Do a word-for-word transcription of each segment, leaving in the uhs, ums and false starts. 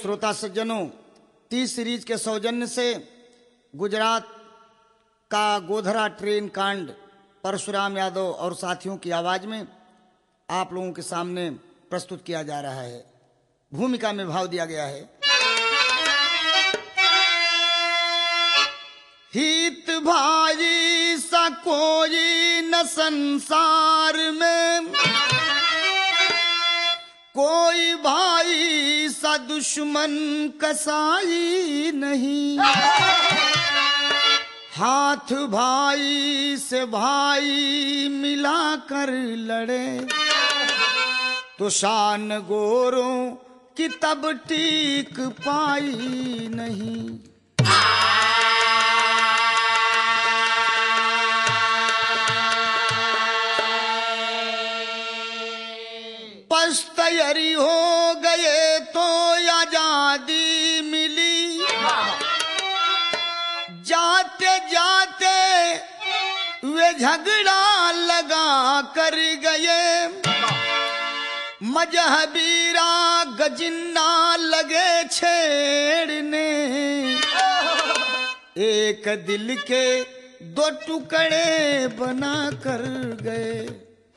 श्रोता सज्जनों, तीस सीरीज के सौजन्य से गुजरात का गोधरा ट्रेन कांड परशुराम यादव और साथियों की आवाज में आप लोगों के सामने प्रस्तुत किया जा रहा है। भूमिका में भाव दिया गया है। हित भाई सा कोई न संसार में, कोई भाई सा दुश्मन कसाई नहीं। हाथ भाई से भाई मिलाकर लड़े तो शान गोरों की तब टीक पाई नहीं। पश्तैयारी हो गए तो आजादी मिली, जाते जाते वे झगड़ा लगा कर गए। मजहबीरा गजिन्ना लगे छेड़ने, एक दिल के दो टुकड़े बना कर गए।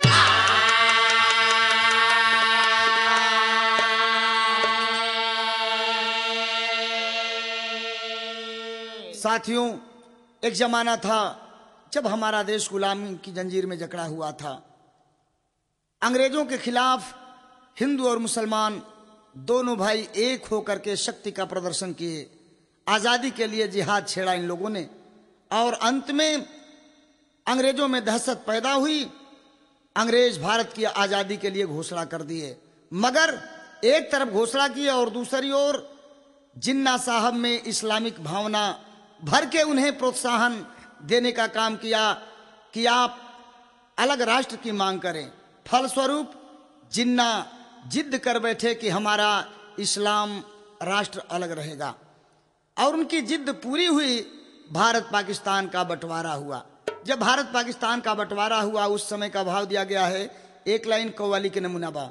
साथियों, एक जमाना था जब हमारा देश गुलामी की जंजीर में जकड़ा हुआ था। अंग्रेजों के खिलाफ हिंदू और मुसलमान दोनों भाई एक होकर के शक्ति का प्रदर्शन किए। आजादी के लिए जिहाद छेड़ा इन लोगों ने और अंत में अंग्रेजों में दहशत पैदा हुई। अंग्रेज भारत की आजादी के लिए घोषणा कर दिए, मगर एक तरफ घोषणा की और दूसरी ओर जिन्ना साहब में इस्लामिक भावना भर के उन्हें प्रोत्साहन देने का काम किया कि आप अलग राष्ट्र की मांग करें। फलस्वरूप जिन्ना जिद कर बैठे कि हमारा इस्लाम राष्ट्र अलग रहेगा और उनकी जिद पूरी हुई। भारत पाकिस्तान का बंटवारा हुआ। जब भारत पाकिस्तान का बंटवारा हुआ उस समय का भाव दिया गया है। एक लाइन कव्वाली के नमूना बा।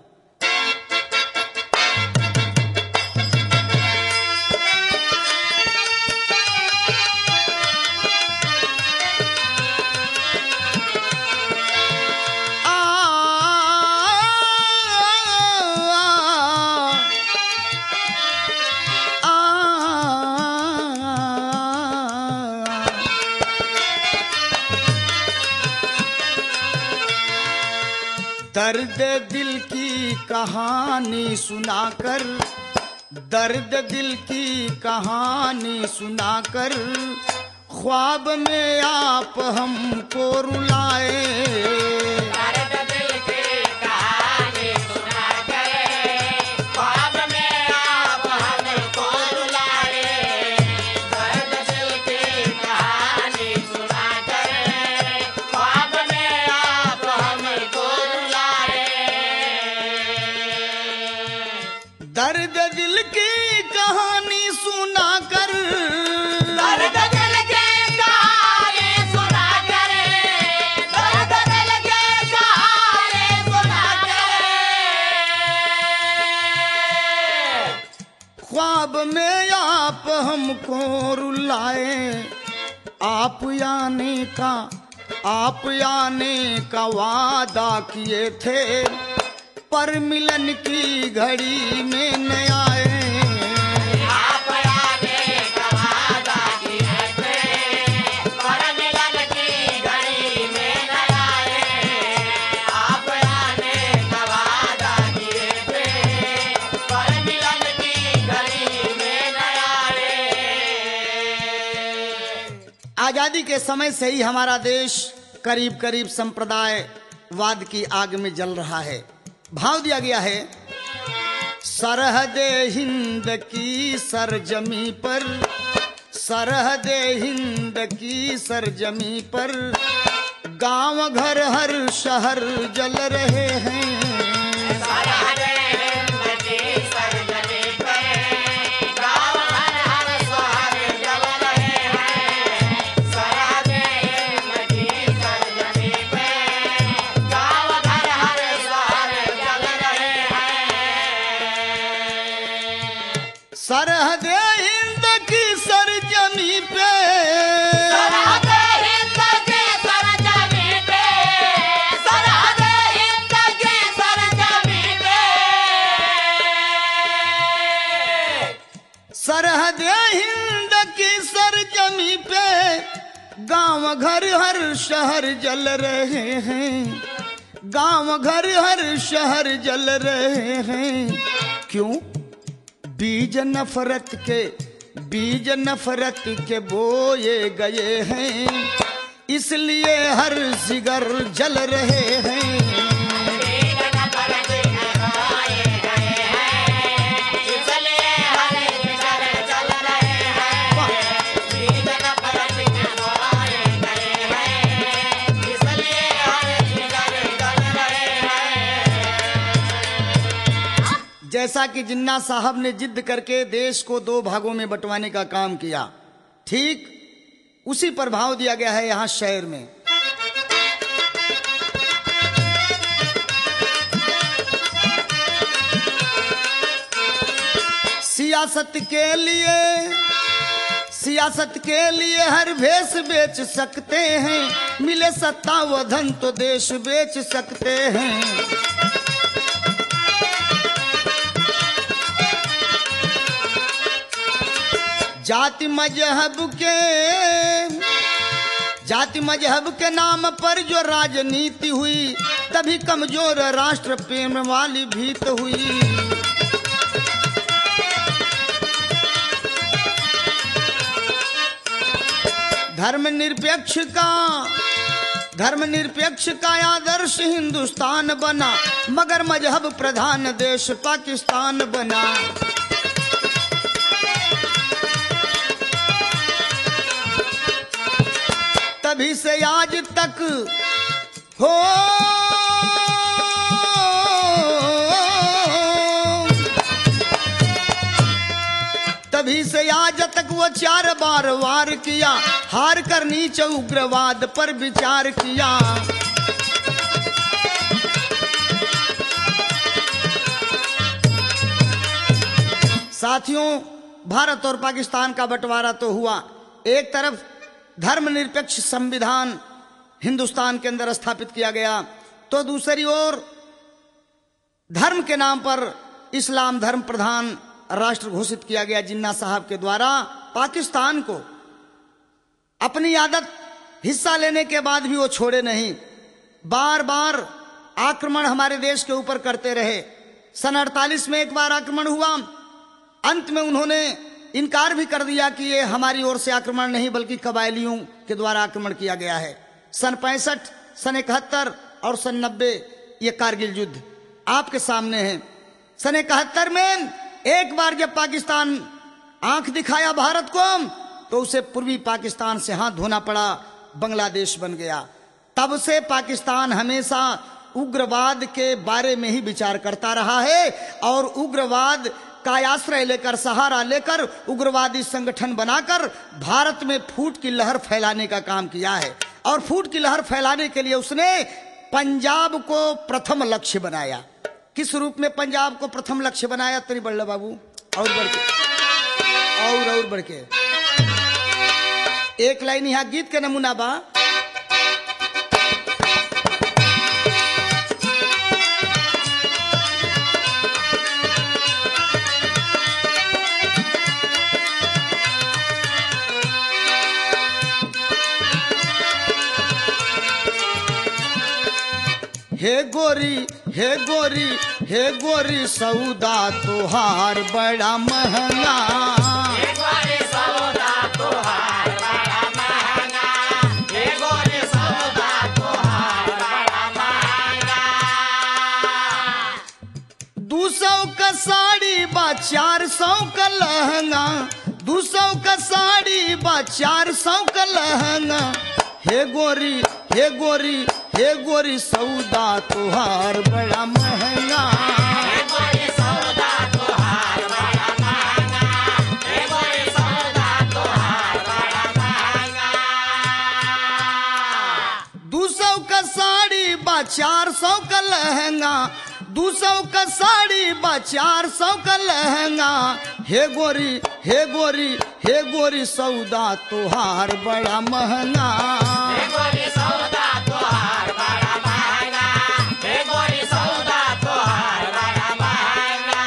दर्द दिल की कहानी सुनाकर, दर्द दिल की कहानी सुनाकर, ख्वाब में आप हमको रुलाए। दर्द दिल की कहानी सुनाकर, दर्द दिल की कहानी सुनाकर, दर्द दिल की कहानी सुनाकर, ख्वाब में आप हमको रुलाए। आप आने का आप आने का वादा किए थे, पर मिलन की घड़ी में न आए। आप आने का वादा किए थे, पर मिलन की घड़ी में न आए। आप आने का वादा किए थे, पर मिलन की घड़ी में न आए। आजादी के समय से ही हमारा देश करीब करीब संप्रदायवाद की आग में जल रहा है। भाव दिया गया है। सरहदे हिंद की सरजमी पर, सरहदे हिंद की सरजमी पर, गांव घर हर शहर जल रहे हैं। सरहदे हिंद की सरजमी पर, गांव घर हर शहर जल रहे हैं। सरहदे हिंद की सरजमी पर, गांव घर हर शहर जल रहे हैं। सरहद हिंद की सरजमी पे सरहद हिंद की सरजमी पे, सरहद हिंद की सरजमी पे, सरहद हिंद की सरजमी पे गांव घर हर शहर जल रहे हैं, गांव घर हर शहर जल रहे हैं। क्यों? बीज नफरत के, बीज नफरत के बोए गए हैं, इसलिए हर जिगर जल रहे हैं। बीज नफरत के बोए गए हैं, इसलिए हर जिगर जल रहे हैं। बीज नफरत के बोए गए हैं, इसलिए हर जिगर जल रहे हैं। जैसा कि जिन्ना साहब ने जिद करके देश को दो भागों में बंटवाने का काम किया, ठीक उसी प्रभाव दिया गया है यहां शहर में। सियासत के लिए, सियासत के लिए हर भेष बेच सकते हैं, मिले सत्ता व धन तो देश बेच सकते हैं। जाति मजहब के, जाति मजहब के नाम पर जो राजनीति हुई, तभी कमजोर राष्ट्र प्रेम वाली भीत हुई। धर्म निरपेक्ष का, धर्म निरपेक्ष का आदर्श हिंदुस्तान बना, मगर मजहब प्रधान देश पाकिस्तान बना। तभी से आज तक हो, तभी से आज तक वो चार बार वार किया, हार कर नीचे उग्रवाद पर विचार किया। साथियों, भारत और पाकिस्तान का बंटवारा तो हुआ, एक तरफ धर्मनिरपेक्ष संविधान हिंदुस्तान के अंदर स्थापित किया गया, तो दूसरी ओर धर्म के नाम पर इस्लाम धर्म प्रधान राष्ट्र घोषित किया गया जिन्ना साहब के द्वारा। पाकिस्तान को अपनी आदत हिस्सा लेने के बाद भी वो छोड़े नहीं, बार बार आक्रमण हमारे देश के ऊपर करते रहे। सन अड़तालीस में एक बार आक्रमण हुआ, अंत में उन्होंने इनकार भी कर दिया कि ये हमारी ओर से आक्रमण नहीं बल्कि कबायलियों के द्वारा आक्रमण किया गया है। सन पैंसठ, सन इकहत्तर और सन नब्बे ये कारगिल युद्ध आपके सामने है। सन इकहत्तर में एक बार जब पाकिस्तान आंख दिखाया भारत को, तो उसे पूर्वी पाकिस्तान से हाथ धोना पड़ा, बांग्लादेश बन गया। तब से पाकिस्तान हमेशा उग्रवाद के बारे में ही विचार करता रहा है और उग्रवाद का आश्रय लेकर, सहारा लेकर उग्रवादी संगठन बनाकर भारत में फूट की लहर फैलाने का काम किया है। और फूट की लहर फैलाने के लिए उसने पंजाब को प्रथम लक्ष्य बनाया। किस रूप में पंजाब को प्रथम लक्ष्य बनाया? तेरी बढ़ बाबू और बढ़ के, और और बढ़ के एक लाइन यहाँ गीत के नमूना बा। हे गोरी, हे गोरी, हे गोरी सौदा तोहार बड़ा महंगा। हे गोरी सौदा तोहार बड़ा महंगा, हे गोरी सौदा तोहार बड़ा महंगा। दू सौ का साड़ी बा चार सौ का लहंगा, दू सौ का साड़ी बा चार सौ का लहंगा। हे गोरी, हे गोरी, हे गोरी सौदा तुहार बड़ा महंगा। हे गोरी सौदा तोहार बड़ा महंगा, हे गोरी सौदा तोहार बड़ा महंगा। दू सौ का साड़ी बा चार सौ का लहंगा, दू सौ का साड़ी बा चार सौ का लहंगा, हे गोरी हे गोरी हे गोरी सौदा तोहार बड़ा महंगा। हे गोरी सौदा तोहार बड़ा महंगा, हे गोरी सौदा तोहार बड़ा महंगा।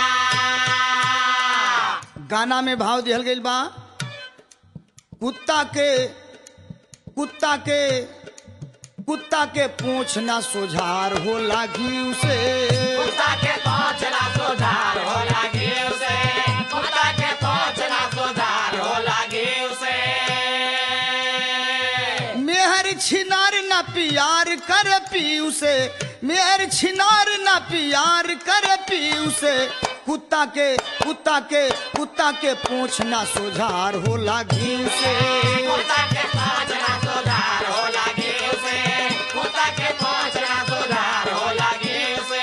गाना में भाव दिहल गइल बा, कुत्ता के कुत्ता के कुत्ता के पूंछ ना सोझार हो लागी उसे, कुत्ता के पूंछ ना सोझार हो लागी उसे, कुत्ता के पूंछ ना सोझार हो लागी उसे। मेहर छिनार ना प्यार कर पी उसे, मेहर छिनार ना प्यार कर पी उसे, कुत्ता के कुत्ता के कुत्ता के पूंछ ना सोझार हो लागी उसे। कुत्ता के पूंछ ना सोझार हो लागी उसे, कुत्ता के पूंछ ना सोझार हो लागी उसे।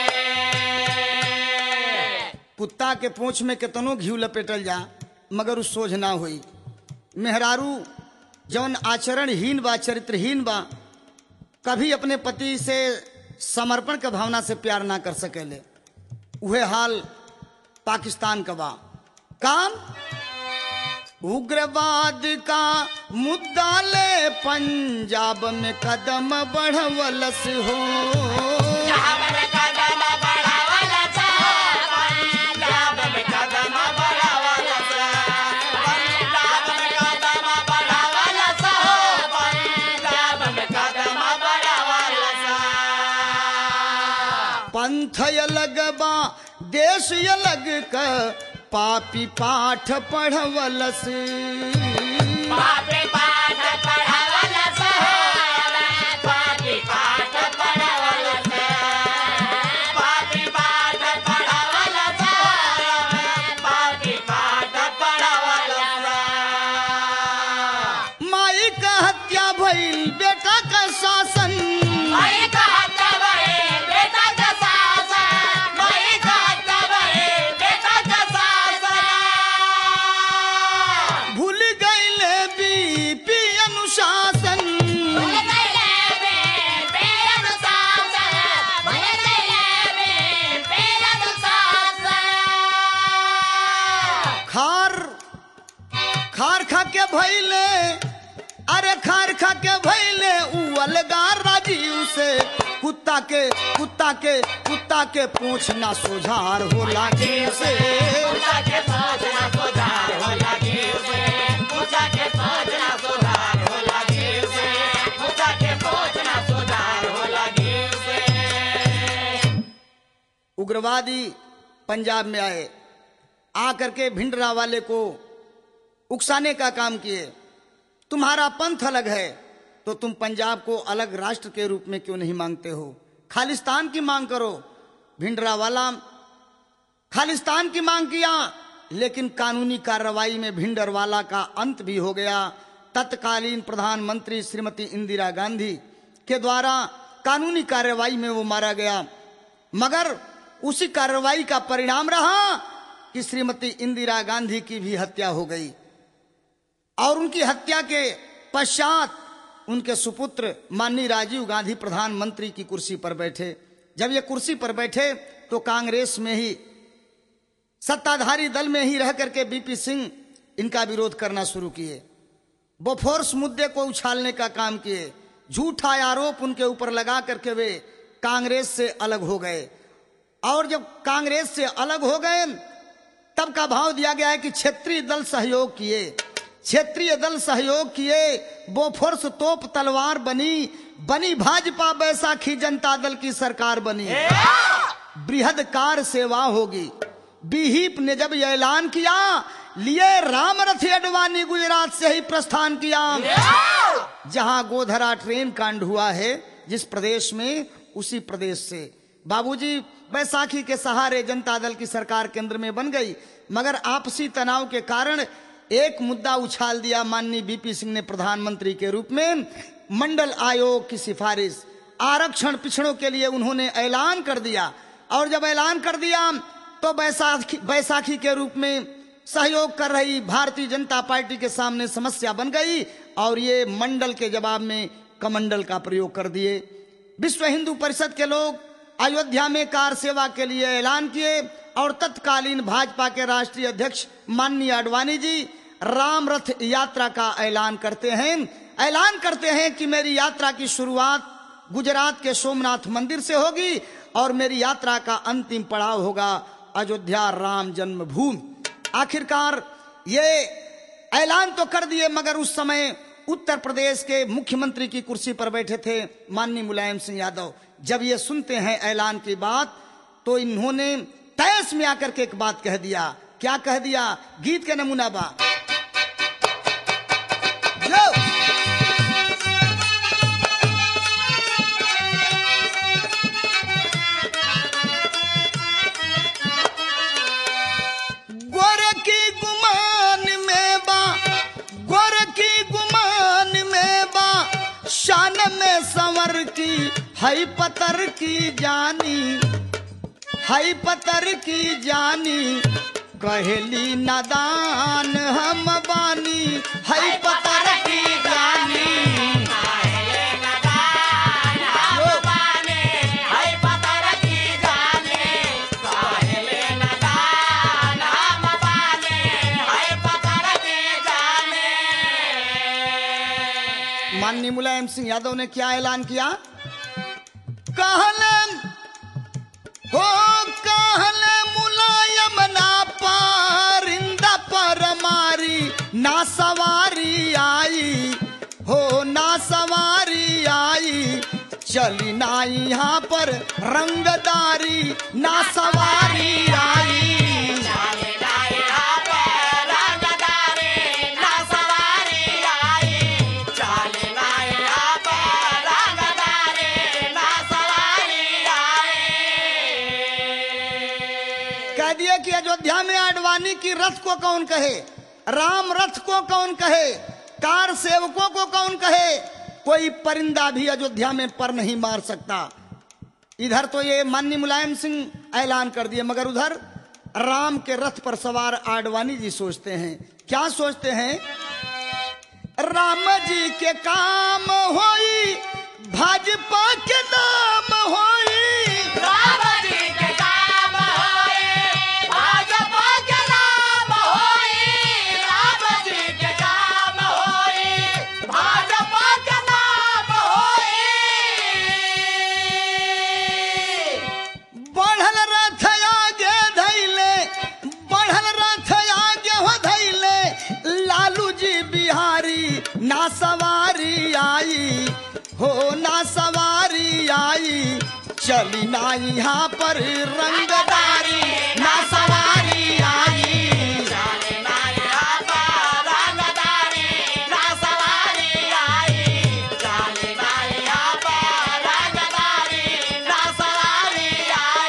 कुत्ता के पूंछ में कितनो घी लपेटल जा मगर उस सोझ ना हुई। मेहरारू जौन आचरणहीन बा, चरित्रहीन बा, कभी अपने पति से समर्पण के भावना से प्यार ना कर सकेले। उहे हाल पाकिस्तान का बा। काम उग्रवाद का मुद्दा ले पंजाब में कदम बढ़वलस हो, पंजाब में कदम बढ़वलस, पंजाब में कदम बढ़वलस, पंजाब में कदम बढ़वलस, पंजाब में कदम बढ़वलस। पंथ अलग बा देश अलग का पापी पाठ पढ़वलस, पापी पाठ पढ़वलस, पापी पाठ पढ़वलस, पापी पाठ पढ़वलस, पापी पाठ पढ़वलस। माई का हत्या भइल बेटा का शासन, माई का हत्या भइल बेटा का शासन, माई का हत्या भइल बेटा का शासन। भूल गईले बीपी अनुशासन, भूल गईले बीपी अनुशासन, भूल गईले बीपी अनुशासन। खार खार खा के भइले, अरे खार खा के भइले उ अलगा राजीव से, कुत्ता के कुत्ता के कुत्ता के पूंछ ना सोझार हो लागी से। कुत्ता के पूंछ ना सोझार हो लागी उसे, कुत्ता के पूंछ ना सोझार हो लागी उसे, कुत्ता के पूंछ ना सोझार हो लागी उसे। उग्रवादी पंजाब में आए, आकर के भिंडरा वाले को उकसाने का काम किए। तुम्हारा पंथ अलग है तो तुम पंजाब को अलग राष्ट्र के रूप में क्यों नहीं मांगते हो? खालिस्तान की मांग करो। भिंडरा वाला खालिस्तान की मांग किया, लेकिन कानूनी कार्रवाई में भिंडरवाला का अंत भी हो गया। तत्कालीन प्रधानमंत्री श्रीमती इंदिरा गांधी के द्वारा कानूनी कार्रवाई में वो मारा गया, मगर उसी कार्रवाई का परिणाम रहा कि श्रीमती इंदिरा गांधी की भी हत्या हो गई और उनकी हत्या के पश्चात उनके सुपुत्र माननीय राजीव गांधी प्रधानमंत्री की कुर्सी पर बैठे। जब ये कुर्सी पर बैठे तो कांग्रेस में ही सत्ताधारी दल में ही रह करके बीपी सिंह इनका विरोध करना शुरू किए, बोफोर्स मुद्दे को उछालने का काम किए, झूठा आरोप उनके ऊपर लगा करके वे कांग्रेस से अलग हो गए। और जब कांग्रेस से अलग हो गए तब का भाव दिया गया है कि क्षेत्रीय दल सहयोग किए, क्षेत्रीय दल सहयोग किए, बोफोर्स तोप तलवार बनी बनी भाजपा बैसाखी जनता दल की सरकार बनी, बृहदकार सेवा होगी। बीहीप ने जब यह ऐलान किया, लिए रामरथ अडवाणी गुजरात से ही प्रस्थान किया। जहां गोधरा ट्रेन कांड हुआ है जिस प्रदेश में, उसी प्रदेश से बाबूजी बैसाखी के सहारे जनता दल की सरकार केंद्र में बन गई, मगर आपसी तनाव के कारण एक मुद्दा उछाल दिया माननीय बीपी सिंह ने प्रधानमंत्री के रूप में। मंडल आयोग की सिफारिश, आरक्षण पिछड़ों के लिए उन्होंने ऐलान कर दिया, और जब ऐलान कर दिया तो बैसाखी बैसाखी के रूप में सहयोग कर रही भारतीय जनता पार्टी के सामने समस्या बन गई, और ये मंडल के जवाब में कमंडल का प्रयोग कर दिए। विश्व हिंदू परिषद के लोग अयोध्या में कार सेवा के लिए ऐलान किए और तत्कालीन भाजपा के राष्ट्रीय अध्यक्ष माननीय आडवाणी जी राम रथ यात्रा का ऐलान करते हैं। ऐलान करते हैं कि मेरी यात्रा की शुरुआत गुजरात के सोमनाथ मंदिर से होगी और मेरी यात्रा का अंतिम पड़ाव होगा अयोध्या राम जन्मभूमि। आखिरकार ये ऐलान तो कर दिए, मगर उस समय उत्तर प्रदेश के मुख्यमंत्री की कुर्सी पर बैठे थे माननीय मुलायम सिंह यादव। जब ये सुनते हैं ऐलान की बात तो इन्होंने तैस में आकर के एक बात कह दिया। क्या कह दिया? गीत के नमूना बा जो गोर की गुमान में बा, गोर की गुमान में बा, शान में संवर की हई पतर की जानी, हई पतर की जानी, कहेली नादान हम बानी, हई पतर की जानी। माननीय मुलायम सिंह यादव ने क्या ऐलान किया? कहले हो कहले मुलायम ना पारिंदा पर मारी ना सवारी आई, हो ना सवारी आई, चली ना यहाँ पर रंगदारी ना सवारी आई। कह दिए कि अयोध्या में आडवाणी की रथ को कौन कहे, राम रथ को कौन कहे, कार सेवकों को कौन कहे, कोई परिंदा भी अयोध्या में पर नहीं मार सकता। इधर तो ये माननीय मुलायम सिंह ऐलान कर दिए, मगर उधर राम के रथ पर सवार आडवाणी जी सोचते हैं। क्या सोचते हैं? राम जी के काम होई, भाजपा के नाम होई, राम जी के काम होए, भाजपा के नाम होए, राम जी के काम होए, भाजपा के नाम होए। बढ़ल रथ आगे धैले, बढ़ल रथ आगे हो धैले, लालू जी बिहारी ना सवारी आई, हो ना सवारी आई, चली ना यहाँ पर रंगदारी ना सवारी आई। चली ना यहाँ पर रंगदारी ना सवारी आई, चली ना यहाँ पर रंगदारी ना सवारी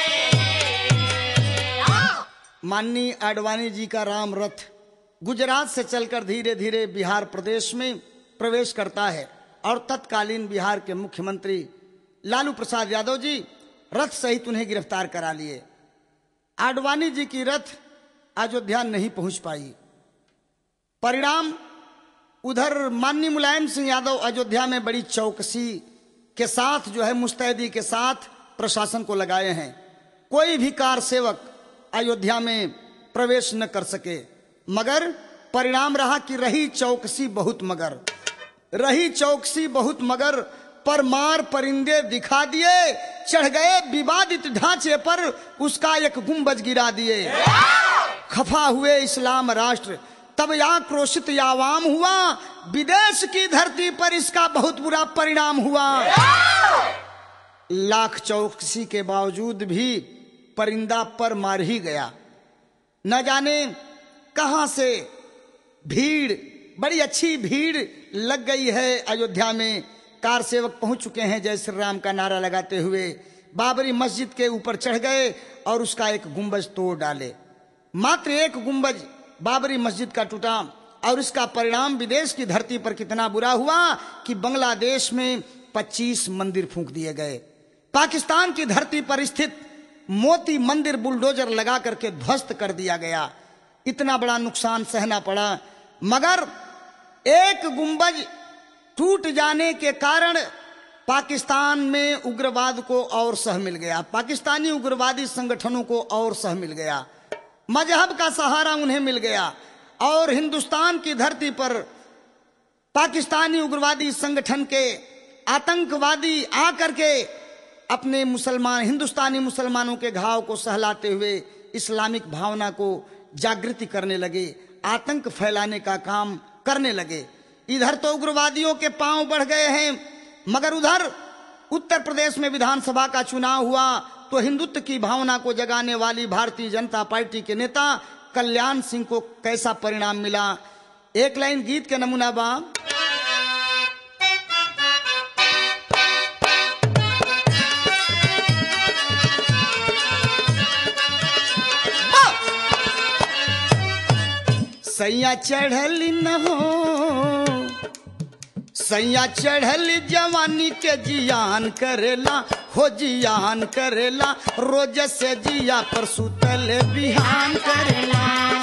आई। माननीय आडवाणी जी का राम रथ गुजरात से चलकर धीरे धीरे बिहार प्रदेश में प्रवेश करता है और तत्कालीन बिहार के मुख्यमंत्री लालू प्रसाद यादव जी रथ सहित उन्हें गिरफ्तार करा लिए। आडवाणी जी की रथ अयोध्या नहीं पहुंच पाई। परिणाम उधर माननीय मुलायम सिंह यादव अयोध्या में बड़ी चौकसी के साथ जो है मुस्तैदी के साथ प्रशासन को लगाए हैं। कोई भी कार सेवक अयोध्या में प्रवेश न कर सके, मगर परिणाम रहा कि रही चौकसी बहुत मगर, रही चौकसी बहुत मगर, पर मार परिंदे दिखा दिए, चढ़ गए विवादित ढांचे पर उसका एक गुंबज गिरा दिए। खफा हुए इस्लाम राष्ट्र तब आक्रोशित आवाम हुआ, विदेश की धरती पर इसका बहुत बुरा परिणाम हुआ। लाख चौकसी के बावजूद भी परिंदा पर मार ही गया। न जाने कहां से भीड़, बड़ी अच्छी भीड़ लग गई है अयोध्या में। कार सेवक पहुंच चुके हैं जय श्री राम का नारा लगाते हुए, बाबरी मस्जिद के ऊपर चढ़ गए और उसका एक गुंबज तोड़ डाले। मात्र एक गुंबज बाबरी मस्जिद का टूटा और इसका परिणाम विदेश की धरती पर कितना बुरा हुआ कि बांग्लादेश में पच्चीस मंदिर फूंक दिए गए। पाकिस्तान की धरती पर स्थित मोती मंदिर बुलडोजर लगा करके ध्वस्त कर दिया गया। इतना बड़ा नुकसान सहना पड़ा, मगर एक गुंबज टूट जाने के कारण पाकिस्तान में उग्रवाद को और सह मिल गया, पाकिस्तानी उग्रवादी संगठनों को और सह मिल गया, मजहब का सहारा उन्हें मिल गया और हिंदुस्तान की धरती पर पाकिस्तानी उग्रवादी संगठन के आतंकवादी आकर के अपने मुसलमान हिंदुस्तानी मुसलमानों के घाव को सहलाते हुए इस्लामिक भावना को जागृति करने लगे, आतंक फैलाने का काम करने लगे। इधर तो उग्रवादियों के पांव बढ़ गए हैं, मगर उधर उत्तर प्रदेश में विधानसभा का चुनाव हुआ तो हिंदुत्व की भावना को जगाने वाली भारतीय जनता पार्टी के नेता कल्याण सिंह को कैसा परिणाम मिला। एक लाइन गीत के नमूना बा। सैया चढ़ल न हो, सैया चढ़ल जवानी के जियान करेला हो, जियान करेला रोज से जिया पर सुतल बिहान करेला।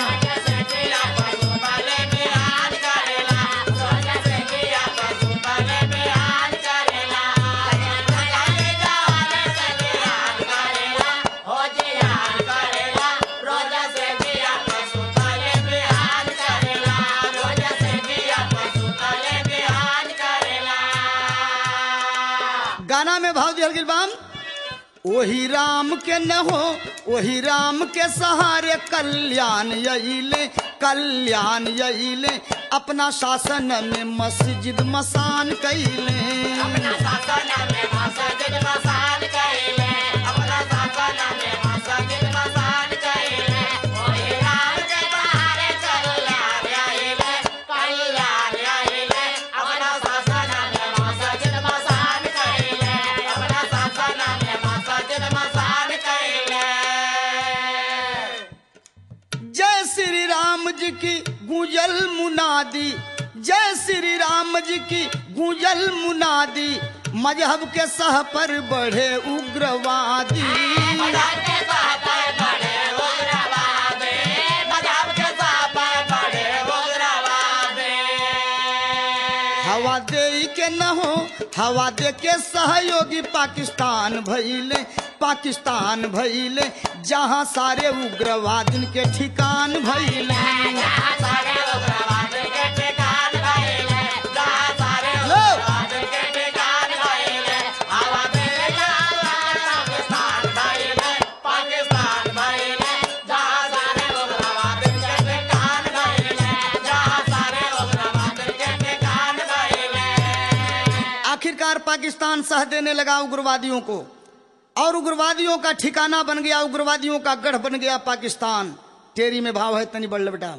गाना में भाव दिया गिलबाम, ओही राम के न हो, ओही राम के सहारे कल्याण यहीले, कल्याण यहीले अपना शासन में मस्जिद मसान कैले, अपना शासन में मस्जिद मसान कैले, अपना शासन में मस्जिद मसान कैले, ओही राम के सहारे कल्याण यहीले, कल्याण यहीले अपना शासन में मस्जिद मसान कैले, अपना शासन में मस्जिद मसान कैले। जय श्री राम जी की गूंजल मुनादी, जय श्री राम जी की गूंजल मुनादी, मजहब के सह पर बढ़े उग्रवादी, मजहब के सह पर बढ़े उग्रवादी, मजहब के सह पर बढ़े उग्रवादी। हवा दे के न हो, हवा दे के सहयोगी पाकिस्तान भइले, पाकिस्तान भइले जहाँ सारे उग्रवादिन के ठिकान भइले, जहाँ सारे उग्रवादिन के ठिकान भइले, जहाँ सारे उग्रवादिन के ठिकान भइले, हवा दे पाकिस्तान भइले, पाकिस्तान भइले जहाँ सारे उग्रवादिन के ठिकान भइले, जहाँ सारे उग्रवादिन के ठिकान भइले। आखिरकार पाकिस्तान सह देने लगा उग्रवादियों को और उग्रवादियों का ठिकाना बन गया, उग्रवादियों का गढ़ बन गया पाकिस्तान। टेरी में भाव है तनी बढ़ बेटा।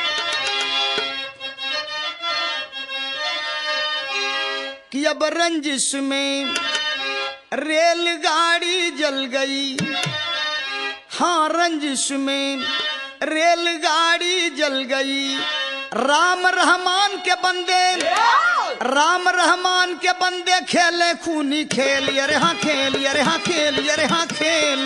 कि अब रंजिश में रेलगाड़ी जल गई, हाँ रंजिश में रेलगाड़ी जल गई, राम रहमान के बंदे, राम रहमान के बंदे खेले खूनी खेल, अरे हाँ खेल, अरे हाँ खेल, अरे हाँ खेल।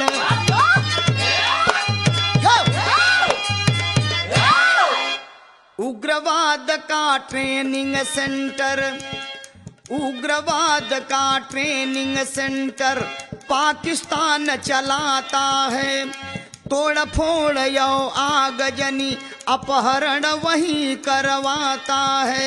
उग्रवाद का ट्रेनिंग सेंटर, उग्रवाद का ट्रेनिंग सेंटर पाकिस्तान चलाता है, तोड़ फोड़ यो आगजनी अपहरण वहीं करवाता है,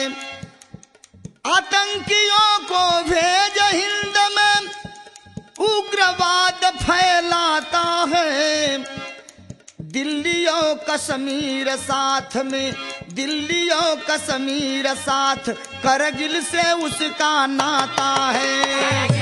आतंकियों को भेज हिंद में उग्रवाद फैलाता है, दिल्लियों कश्मीर साथ में, दिल्लियों कश्मीर साथ करगिल से उसका नाता है,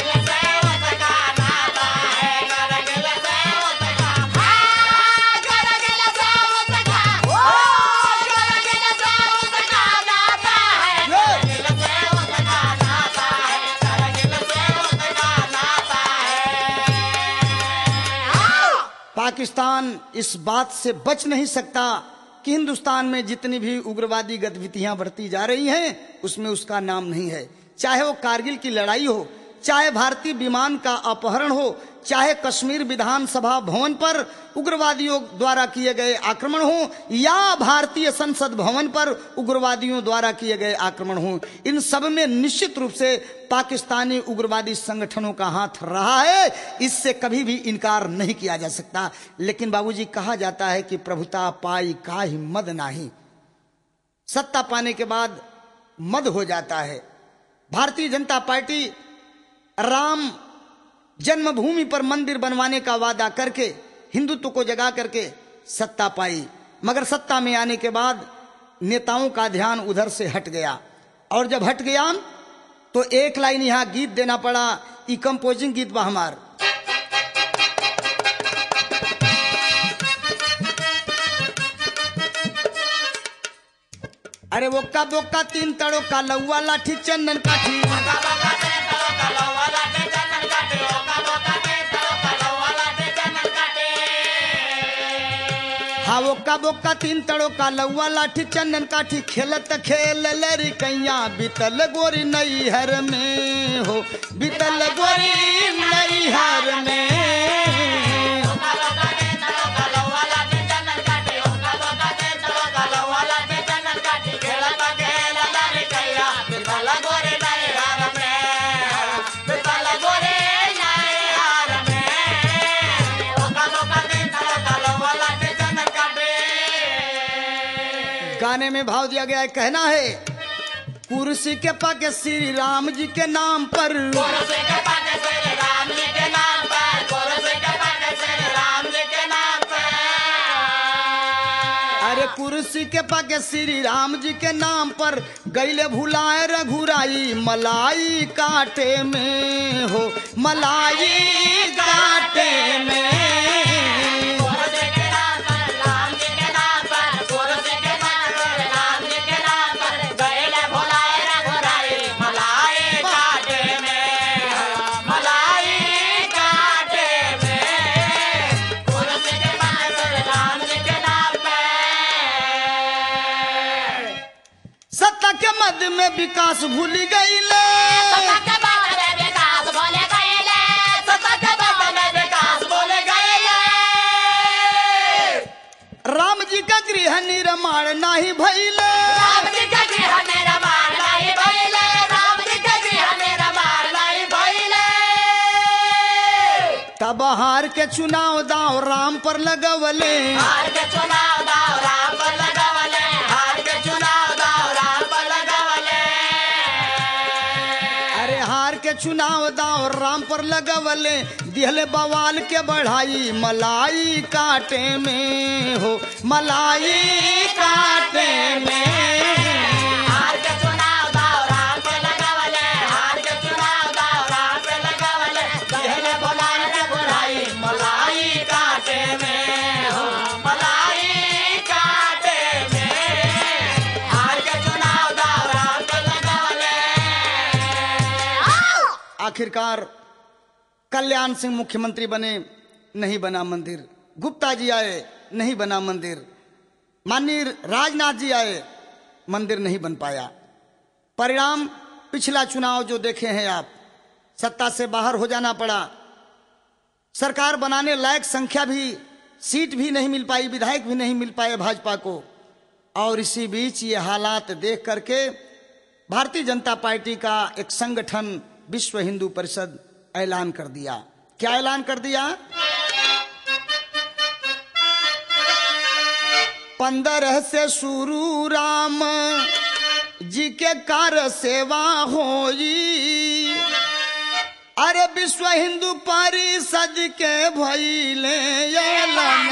पाकिस्तान इस बात से बच नहीं सकता कि हिंदुस्तान में जितनी भी उग्रवादी गतिविधियां बढ़ती जा रही हैं उसमें उसका नाम नहीं है। चाहे वो कारगिल की लड़ाई हो, चाहे भारतीय विमान का अपहरण हो, चाहे कश्मीर विधानसभा भवन पर उग्रवादियों द्वारा किए गए आक्रमण हो या भारतीय संसद भवन पर उग्रवादियों द्वारा किए गए आक्रमण हो, इन सब में निश्चित रूप से पाकिस्तानी उग्रवादी संगठनों का हाथ रहा है, इससे कभी भी इनकार नहीं किया जा सकता। लेकिन बाबूजी, कहा जाता है कि प्रभुता पाई काहि मद नाही, सत्ता पाने के बाद मद हो जाता है। भारतीय जनता पार्टी राम जन्मभूमि पर मंदिर बनवाने का वादा करके हिंदुत्व को जगा करके सत्ता पाई, मगर सत्ता में आने के बाद नेताओं का ध्यान उधर से हट गया, और जब हट गया तो एक लाइन यहां गीत देना पड़ा। ई कंपोजिंग गीत बा हमार। अरे वो का बोका तीन तड़ो का लौवा लाठी चंदन काठी, हाँ वो का बोका तीन तड़ो का लौवा लाठी चंदन काठी, खेलत खेल लरी कैया बीतल गोरी नैहर में हो, बीतल गोरी नैहर में। गाने में भाव दिया गया है, कहना है कुर्सी के पाके श्री राम जी के नाम पर, कुर्सी के पाके श्री राम जी के नाम पर, कुर्सी के पाके श्री राम जी के नाम पर। अरे कुर्सी के पाके श्री राम जी के नाम पर गईले भुलाए रघुराई मलाई काटे में हो, मलाई काटे में। मद में विकास भूल गई ले, विकास बोले गईले, विकास बोले गईले। राम जी का गृह निर्माण नहीं भइले, राम जी का गृह निर्माण नहीं भइले, राम जी का गृह निर्माण नहीं भइले। तब हार के चुनाव दाव राम पर लगवले, हार के चुनाव दाव राम पर लगवले, हार के चुनाव दाव राम पर लगवले। अरे हार के चुनाव दाव राम पर लगवले, दिहले बवाल के बढ़ाई मलाई काटे में हो, मलाई काटे में। हार के चुनाव दाव राम पर लगवले, हार के चुनाव दाव राम पर लगवले, दिहले बवाल के बढ़ाई मलाई काटे में हो, मलाई काटे में। हार के चुनाव दाव राम पर लगवले। आखिरकार कल्याण सिंह मुख्यमंत्री बने, नहीं बना मंदिर। गुप्ता जी आए, नहीं बना मंदिर। माननीय राजनाथ जी आए, मंदिर नहीं बन पाया। परिणाम पिछला चुनाव जो देखे हैं आप, सत्ता से बाहर हो जाना पड़ा, सरकार बनाने लायक संख्या भी, सीट भी नहीं मिल पाई, विधायक भी नहीं मिल पाए भाजपा को। और इसी बीच ये हालात देख करके भारतीय जनता पार्टी का एक संगठन विश्व हिंदू परिषद ऐलान कर दिया। क्या ऐलान कर दिया? पंद्रह से शुरू राम जी के कार्य सेवा होई, अरे विश्व हिंदू परिषद के भइले ऐलान।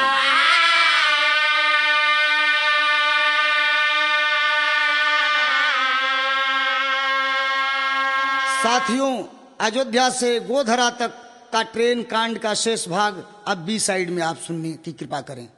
साथियों, अयोध्या से गोधरा तक का ट्रेन कांड का शेष भाग अब बी साइड में आप सुनने की कृपा करें।